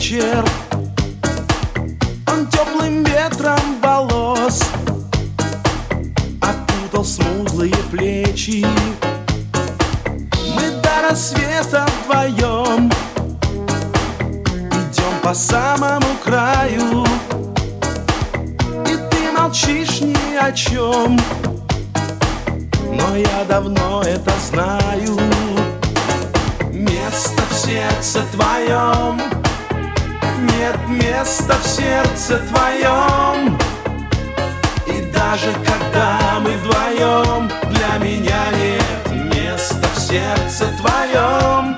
вечер. Он теплым ветром волос окутал смуглые плечи. Мы до рассвета вдвоем идем по самому краю, и ты молчишь ни о чем, но я давно это знаю. Место в сердце твоем, нет места в сердце твоем. И даже когда мы вдвоем, для меня нет места в сердце твоем.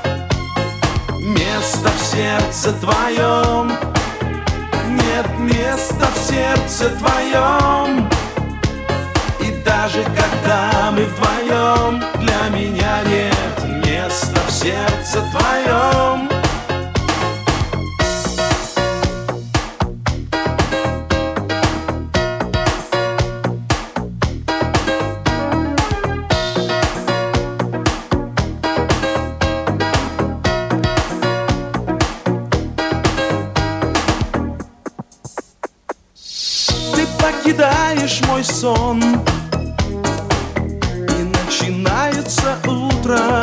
Место в сердце твоем, нет места в сердце твоем. И даже когда мы вдвоем, для меня нет места в сердце твоем. Ты покидаешь мой сон, и начинается утро.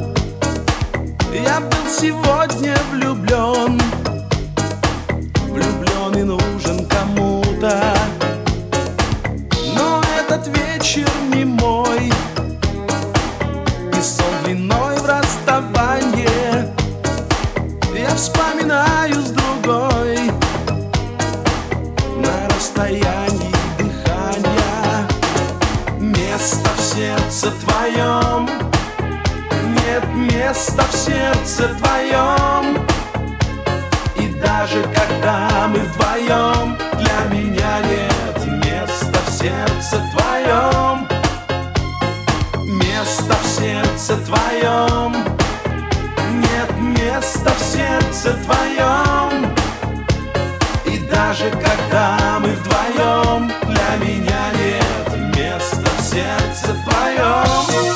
Я был сегодня влюблен, влюблен и нужен кому-то. Но этот вечер не мой, и сон длиной в расставании. Я вспоминаю с другой на расстоянии дыхания. Место в сердце твоем, нет места в сердце твоем. И даже когда мы вдвоем, для меня нет места в сердце твоем. Место в сердце твоем, нет места в сердце твоем. И даже когда мы вдвоем, для меня нет места в сердце твоем.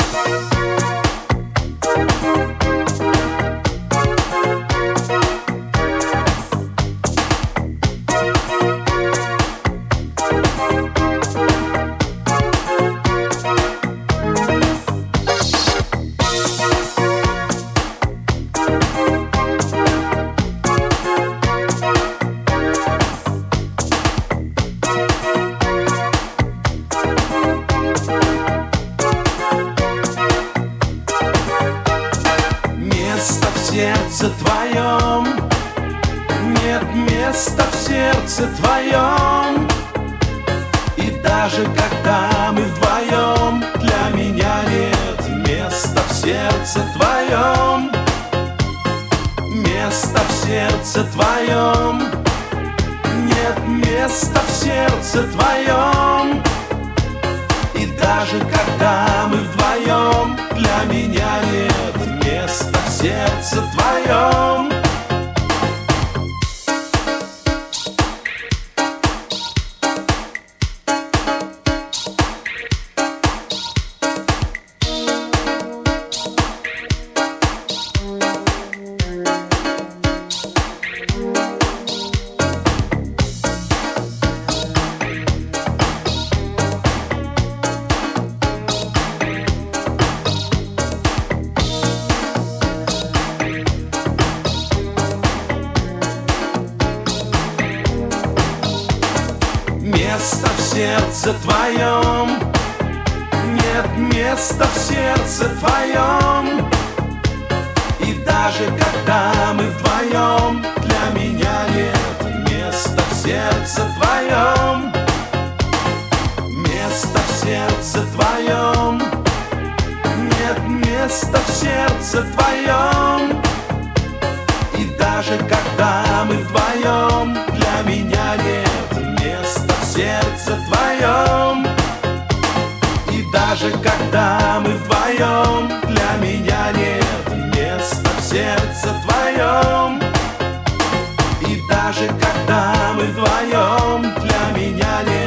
Место в сердце твоем, нет места в сердце твоем. И даже когда мы вдвоем, для меня нет места в сердце твоем. Место в сердце твоем, нет места в сердце твоем. И даже когда мы вдвоем, для меня нет места в сердце твоем. Место в сердце твоем, нет места в сердце твоем. И даже когда мы вдвоем, для меня нет места в сердце твоем. Место в сердце твоем, нет места в сердце твоем. И даже когда мы вдвоем, для меня нет места в сердце твоем. И даже когда мы вдвоем, для меня нет места в сердце твоем. И даже когда мы вдвоем, для меня нет